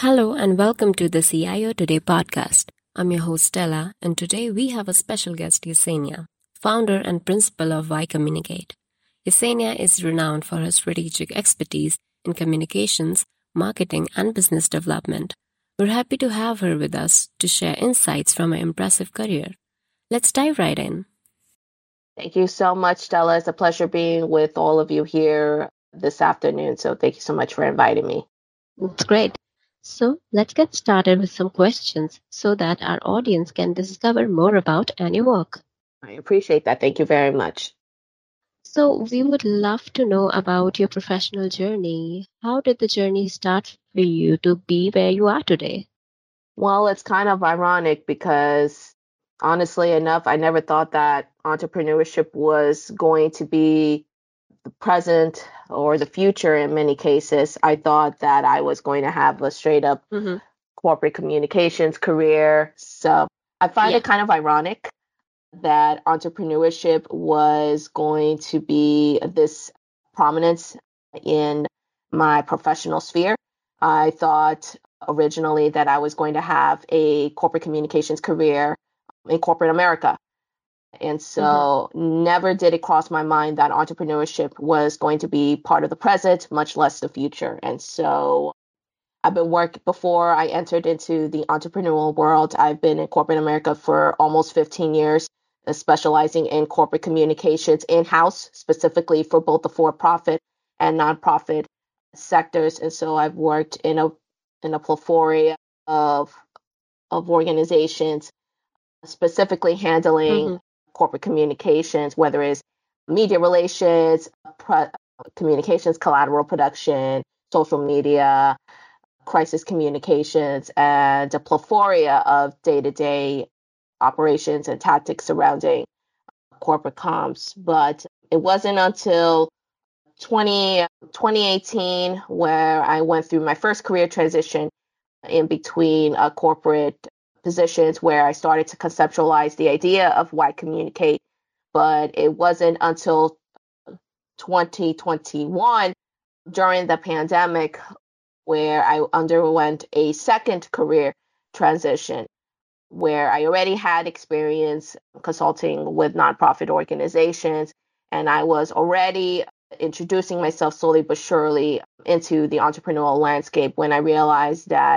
Hello and welcome to the CIO Today podcast. I'm your host Stella, and today we have a special guest, Yesenia, founder and principal of Y Communicate. Yesenia is renowned for her strategic expertise in communications, marketing, and business development. We're happy to have her with us to share insights from her impressive career. Let's dive right in. Thank you so much, Stella. It's a pleasure being with all of you here this afternoon. So thank you so much for inviting me. That's great. So let's get started with some questions so that our audience can discover more about your work. I appreciate that. Thank you very much. So we would love to know about your professional journey. How did the journey start for you to be where you are today? Well, it's kind of ironic because honestly enough, I never thought that entrepreneurship was going to be the present or the future in many cases. I thought that I was going to have a straight up corporate communications career. So I find it kind of ironic that entrepreneurship was going to be this prominence in my professional sphere. I thought originally that I was going to have a corporate communications career in corporate America. And so never did it cross my mind that entrepreneurship was going to be part of the present, much less the future. And so I've been working before I entered into the entrepreneurial world. I've been in corporate America for almost 15 years, specializing in corporate communications in-house, specifically for both the for-profit and nonprofit sectors. And so I've worked in a plethora of organizations, specifically handling corporate communications, whether it's media relations, communications, collateral production, social media, crisis communications, and a plethora of day-to-day operations and tactics surrounding corporate comms. But it wasn't until 2018 where I went through my first career transition in between corporate positions where I started to conceptualize the idea of Y Communicate. But it wasn't until 2021 during the pandemic where I underwent a second career transition where I already had experience consulting with nonprofit organizations, and I was already introducing myself slowly but surely into the entrepreneurial landscape when I realized that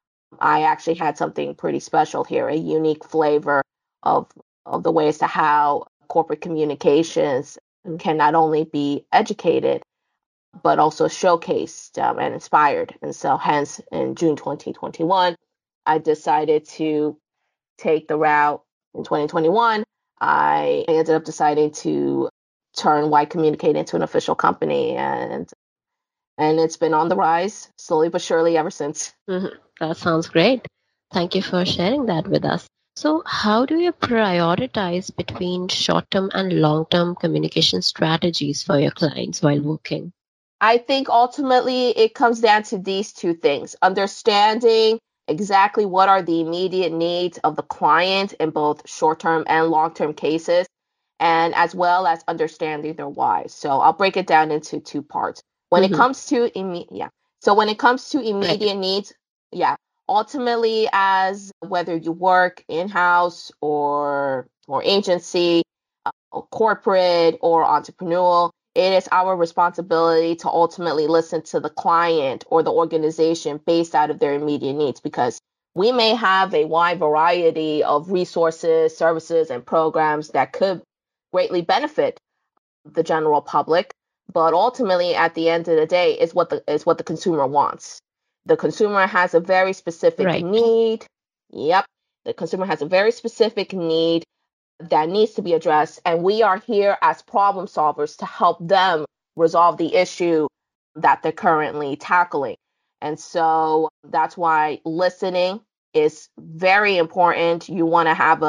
I actually had something pretty special here, a unique flavor of the ways to how corporate communications can not only be educated, but also showcased and inspired. And so hence in June 2021, I decided to take the route in 2021. I ended up deciding to turn Y Communicate into an official company, and it's been on the rise slowly but surely ever since. That sounds great. Thank you for sharing that with us. So, how do you prioritize between short term and long term communication strategies for your clients while working? I think ultimately it comes down to these two things: understanding exactly what are the immediate needs of the client in both short-term and long-term cases, and as well as understanding their why. So I'll break it down into two parts. When it comes to when it comes to immediate needs, ultimately, as whether you work in-house or agency, corporate or entrepreneurial, it is our responsibility to ultimately listen to the client or the organization based out of their immediate needs, because we may have a wide variety of resources, services, and programs that could greatly benefit the general public, but ultimately at the end of the day is what the consumer wants. The consumer has a very specific need. Yep. The consumer has a very specific need that needs to be addressed, and we are here as problem solvers to help them resolve the issue that they're currently tackling. And so that's why listening is very important. You want to have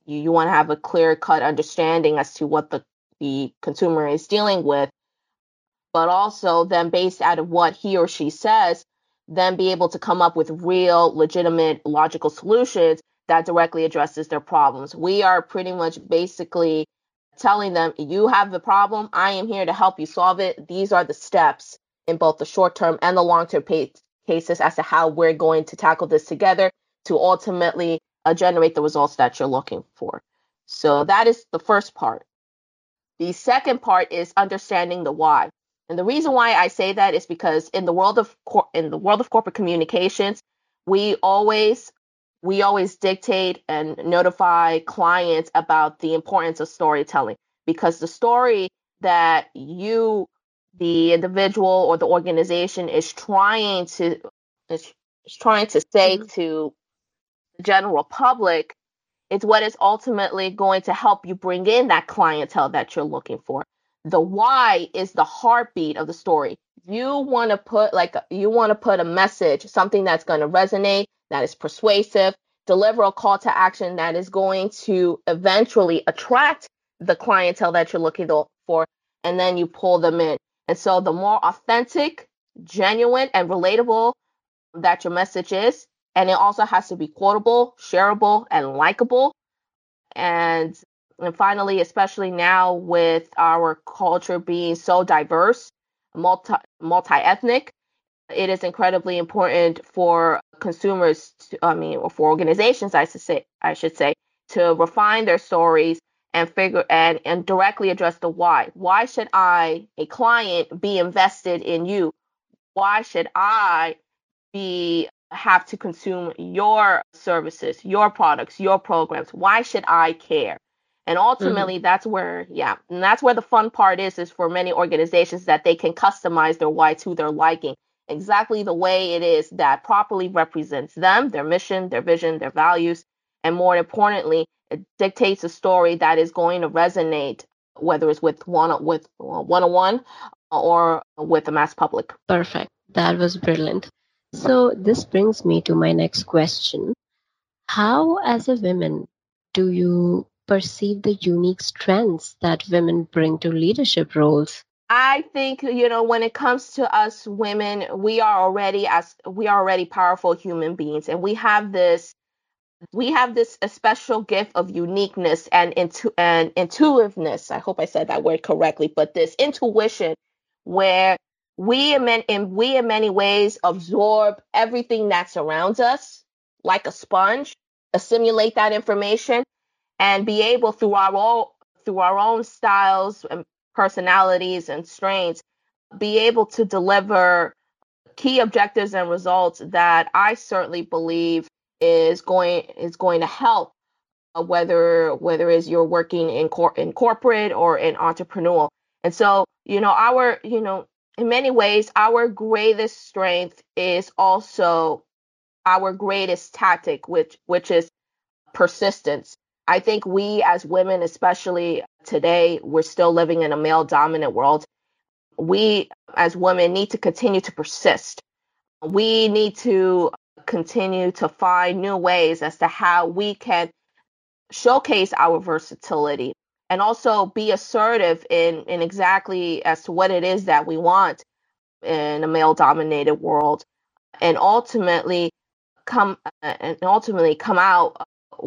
a clear cut understanding as to what the consumer is dealing with, but also then based out of what he or she says, then be able to come up with real, legitimate, logical solutions that directly addresses their problems. We are pretty much basically telling them, you have the problem, I am here to help you solve it. These are the steps in both the short term and the long term cases as to how we're going to tackle this together to ultimately generate the results that you're looking for. So that is the first part. The second part is understanding the why. And the reason why I say that is because in the world of corporate communications, we always dictate and notify clients about the importance of storytelling, because the story that the individual or the organization is trying to say to the general public, it's what is ultimately going to help you bring in that clientele that you're looking for. The why is the heartbeat of the story. You want to put a message, something that's going to resonate, that is persuasive, deliver a call to action that is going to eventually attract the clientele that you're looking for, and then you pull them in. And so the more authentic, genuine, and relatable that your message is, and it also has to be quotable, shareable, and likable. And finally, especially now with our culture being so diverse, multi-ethnic, it is incredibly important for consumers or for organizations, I should say, to refine their stories and and directly address the why. Why should a client, be invested in you? Why should I have to consume your services, your products, your programs? Why should I care? And ultimately, that's where the fun part is for many organizations, that they can customize their why to their liking, exactly the way it is that properly represents them, their mission, their vision, their values, and more importantly, it dictates a story that is going to resonate, whether it's with one-on-one or with the mass public. Perfect. That was brilliant. So this brings me to my next question. How, as a woman, do you perceive the unique strengths that women bring to leadership roles? I think, when it comes to us women, we are already powerful human beings, and we have this a special gift of uniqueness and intuitiveness. I hope I said that word correctly, but this intuition where we in many ways absorb everything that surrounds us like a sponge, assimilate that information, and be able through our own styles and personalities and strengths, be able to deliver key objectives and results that I certainly believe is going to help, whether it's you're working in corporate or in entrepreneurial. And so, in many ways, our greatest strength is also our greatest tactic, which is persistence. I think we as women, especially today, we're still living in a male dominant world. We as women need to continue to persist. We need to continue to find new ways as to how we can showcase our versatility and also be assertive in exactly as to what it is that we want in a male dominated world, and ultimately come out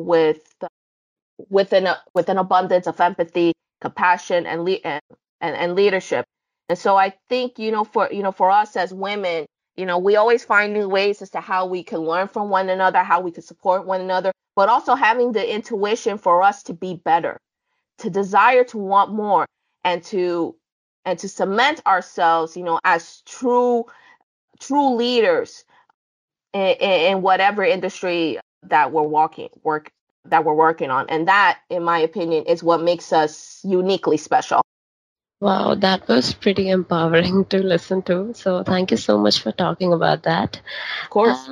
with an abundance of empathy, compassion, and leadership. And so I think, for us as women, we always find new ways as to how we can learn from one another, how we can support one another, but also having the intuition for us to be better, to desire to want more, and to cement ourselves, as true leaders in whatever industry that we're working on. And that, in my opinion, is what makes us uniquely special. Wow, that was pretty empowering to listen to. So thank you so much for talking about that. Of course.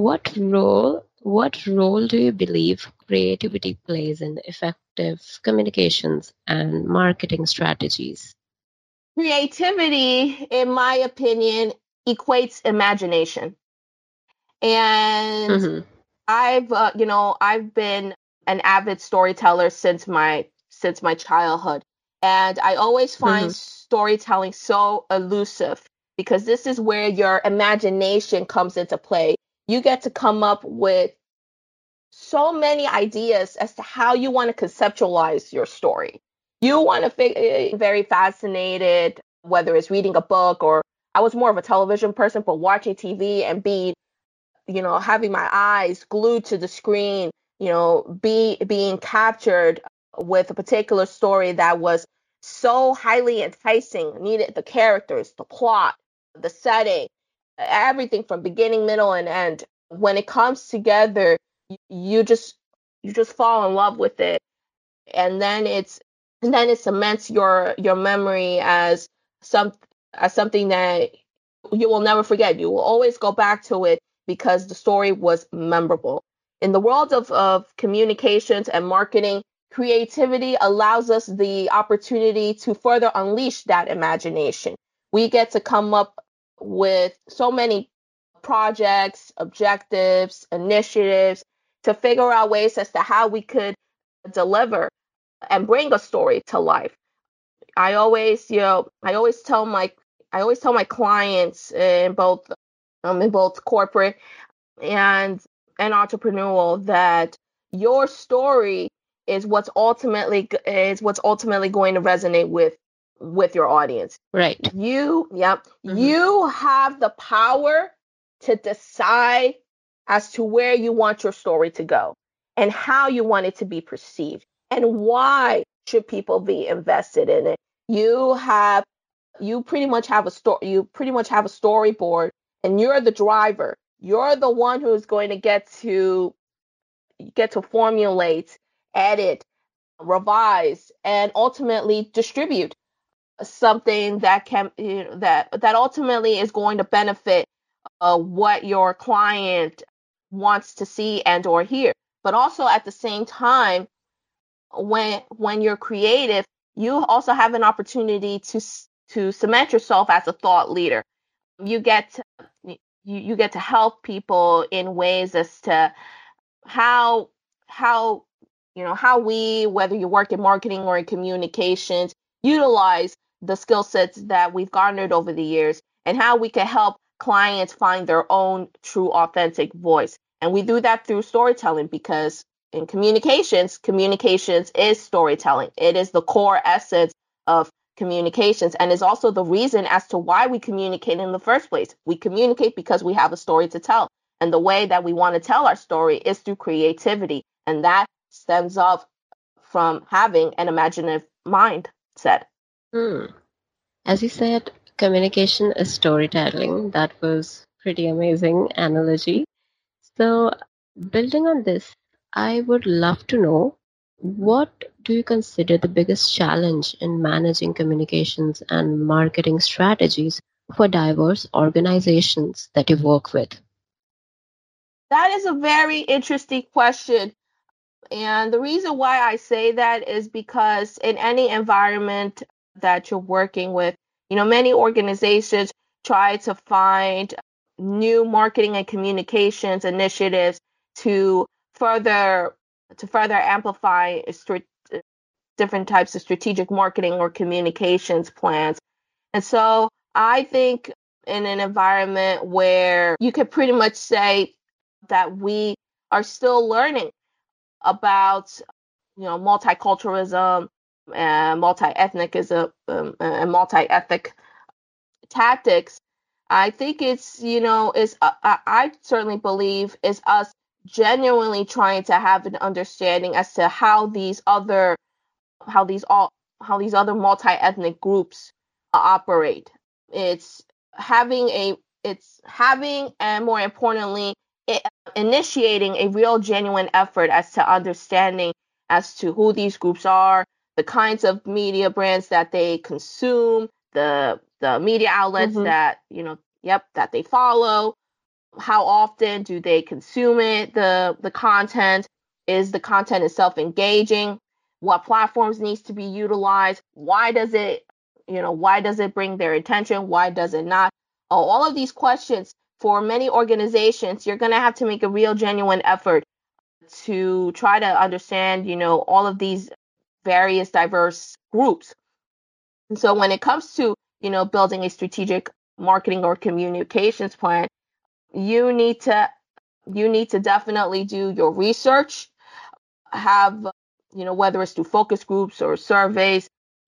What role do you believe creativity plays in effective communications and marketing strategies? Creativity, in my opinion, equates imagination. And I've been an avid storyteller since my childhood, and I always find storytelling so elusive, because this is where your imagination comes into play. You get to come up with so many ideas as to how you want to conceptualize your story. You want to very fascinated, whether it's reading a book or I was more of a television person, but watching TV and being, having my eyes glued to the screen, being captured with a particular story that was so highly enticing, needed the characters, the plot, the setting, everything from beginning, middle, and end. When it comes together, you just fall in love with it, and then it cements your memory some as something that you will never forget. You will always go back to it because the story was memorable. In the world of communications and marketing, creativity allows us the opportunity to further unleash that imagination. We get to come up with so many projects, objectives, initiatives to figure out ways as to how we could deliver and bring a story to life. I always tell my clients in both corporate and entrepreneurial that your story is what's ultimately going to resonate with your audience. Right. You have the power to decide as to where you want your story to go and how you want it to be perceived and why should people be invested in it. You pretty much have a storyboard, and you're the driver. You're the one who's going to get to formulate, edit, revise, and ultimately distribute something that can that ultimately is going to benefit what your client wants to see and or hear. But also at the same time, when you're creative, you also have an opportunity to cement yourself as a thought leader. You get to, you get to help people in ways as to how how how we, whether you work in marketing or in communications, utilize the skill sets that we've garnered over the years and how we can help clients find their own true authentic voice. And we do that through storytelling, because in communications is storytelling. It is the core essence of communications, and is also the reason as to why we communicate in the first place. We communicate because we have a story to tell. And the way that we want to tell our story is through creativity. And that stems off from having an imaginative mindset. As you said, communication is storytelling. That was pretty amazing analogy. So, building on this, I would love to know, what do you consider the biggest challenge in managing communications and marketing strategies for diverse organizations that you work with? That is a very interesting question. And the reason why I say that is because in any environment that you're working with, many organizations try to find new marketing and communications initiatives to further amplify different types of strategic marketing or communications plans. And so I think in an environment where you could pretty much say that we are still learning about multiculturalism and multi-ethnicism and multi-ethnic tactics, I think it's is I certainly believe is us genuinely trying to have an understanding as to how these all how these other multi-ethnic groups operate. It's having and more importantly, initiating a real genuine effort as to understanding as to who these groups are, the kinds of media brands that they consume, the media outlets that that they follow, how often do they consume it, the content, is the content itself engaging, what platforms needs to be utilized, why does it bring their attention, why does it not. All of these questions, for many organizations, you're going to have to make a real genuine effort to try to understand all of these various diverse groups. And so when it comes to building a strategic marketing or communications plan, you need to definitely do your research, have whether it's through focus groups or surveys,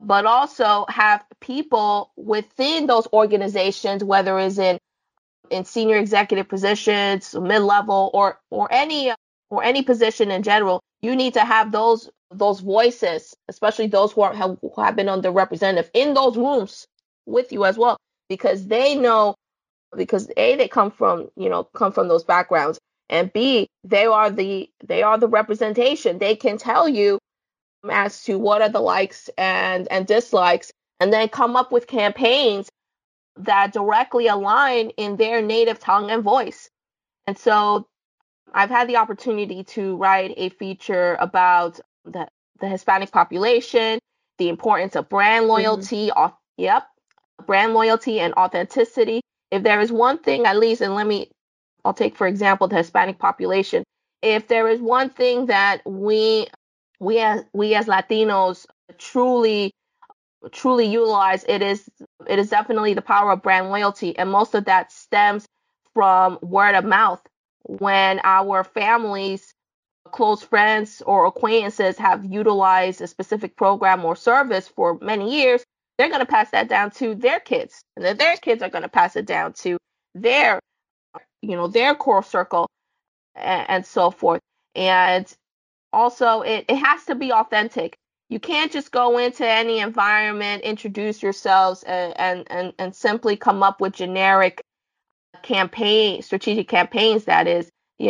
but also have people within those organizations, whether it's in senior executive positions, mid-level, or any position in general. You need to have those voices, especially those who have been underrepresented, in those rooms with you as well, because they know, because A, they come from those backgrounds, and B, they are the representation. They can tell you as to what are the likes and dislikes, and then come up with campaigns that directly align in their native tongue and voice. And so I've had the opportunity to write a feature about the Hispanic population, the importance of brand loyalty, brand loyalty and authenticity. If there is one thing, at least, and I'll take for example the Hispanic population. If there is one thing that we as Latinos truly utilize, it is definitely the power of brand loyalty, and most of that stems from word of mouth. When our families, close friends, or acquaintances have utilized a specific program or service for many years, they're going to pass that down to their kids, and then their kids are going to pass it down to their their core circle, and so forth. And also, it has to be authentic. You can't just go into any environment, introduce yourselves, and simply come up with generic strategic campaigns that is,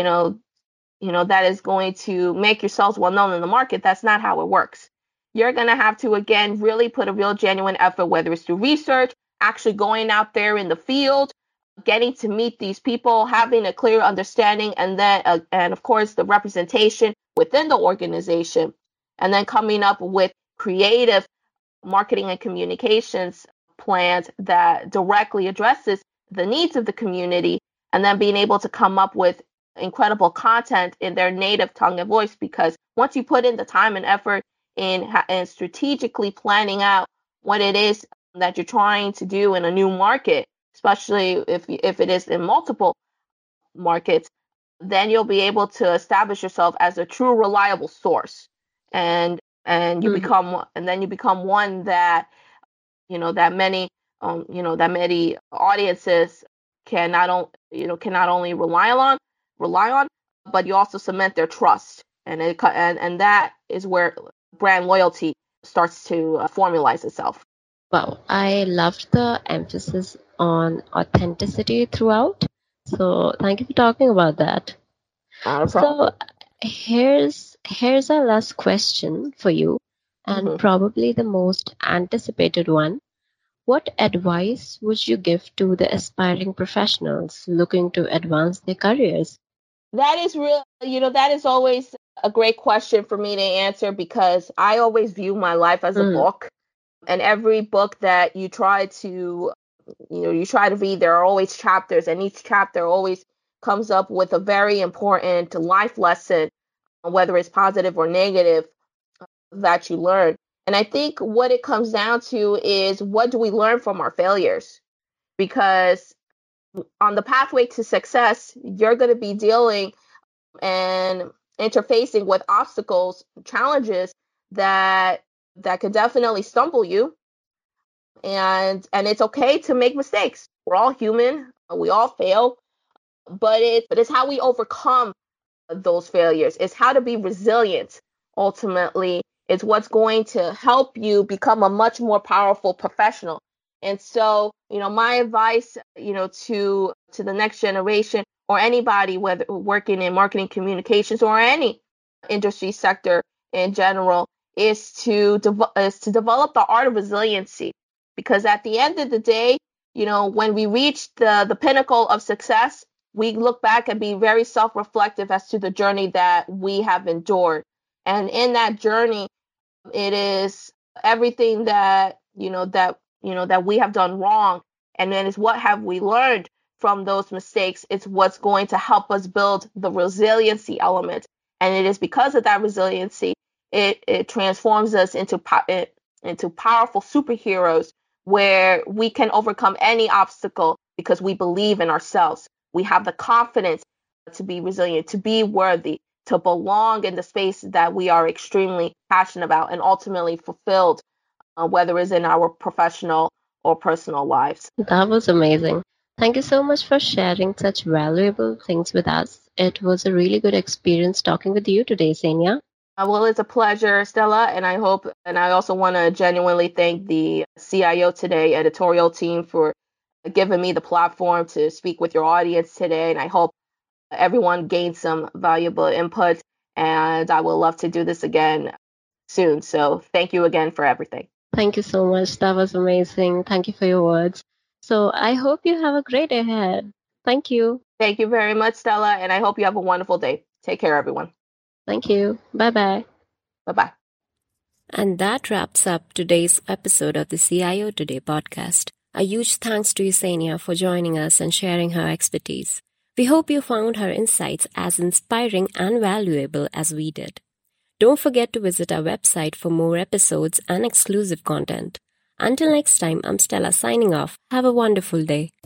that is going to make yourselves well known in the market. That's not how it works. You're going to have to, again, really put a real genuine effort, whether it's through research, actually going out there in the field, getting to meet these people, having a clear understanding, and then, and of course, the representation within the organization, and then coming up with creative marketing and communications plans that directly addresses the needs of the community, and then being able to come up with incredible content in their native tongue and voice. Because once you put in the time and effort in strategically planning out what it is that you're trying to do in a new market, especially if it is in multiple markets, then you'll be able to establish yourself as a true reliable source, and then you become one that many audiences cannot only rely on, but you also cement their trust, and that is where brand loyalty starts to formalize itself. Wow, I loved the emphasis on authenticity throughout. So thank you for talking about that. Not a So problem. here's our last question for you, and probably the most anticipated one. What advice would you give to the aspiring professionals looking to advance their careers? That is real. That is always a great question for me to answer, because I always view my life as a book, and every book that you try to read, there are always chapters, and each chapter always comes up with a very important life lesson, whether it's positive or negative, that you learn. And I think what it comes down to is, what do we learn from our failures? Because on the pathway to success, you're going to be dealing and interfacing with obstacles, challenges that could definitely stumble you. And it's okay to make mistakes. We're all human. We all fail, but it's how we overcome those failures. It's how to be resilient. Ultimately, it's what's going to help you become a much more powerful professional. And so, my advice, to the next generation, or anybody, whether working in marketing communications or any industry sector in general, is to develop the art of resiliency. Because at the end of the day, when we reach the pinnacle of success, we look back and be very self-reflective as to the journey that we have endured. And in that journey, it is everything that we have done wrong. And then it's what have we learned from those mistakes. It's what's going to help us build the resiliency element. And it is because of that resiliency, it transforms us into powerful superheroes, where we can overcome any obstacle because we believe in ourselves. We have the confidence to be resilient, to be worthy, to belong in the space that we are extremely passionate about, and ultimately fulfilled whether it's in our professional or personal lives. That was amazing. Thank you so much for sharing such valuable things with us. It was a really good experience talking with you today, Senia. Well, it's a pleasure, Stella, and I also want to genuinely thank the CIO Today editorial team for giving me the platform to speak with your audience today. And I hope everyone gained some valuable input. And I would love to do this again soon. So thank you again for everything. Thank you so much. That was amazing. Thank you for your words. So I hope you have a great day ahead. Thank you. Thank you very much, Stella, and I hope you have a wonderful day. Take care, everyone. Thank you. Bye bye. Bye bye. And that wraps up today's episode of the CIO Today podcast. A huge thanks to Yesenia for joining us and sharing her expertise. We hope you found her insights as inspiring and valuable as we did. Don't forget to visit our website for more episodes and exclusive content. Until next time, I'm Stella signing off. Have a wonderful day.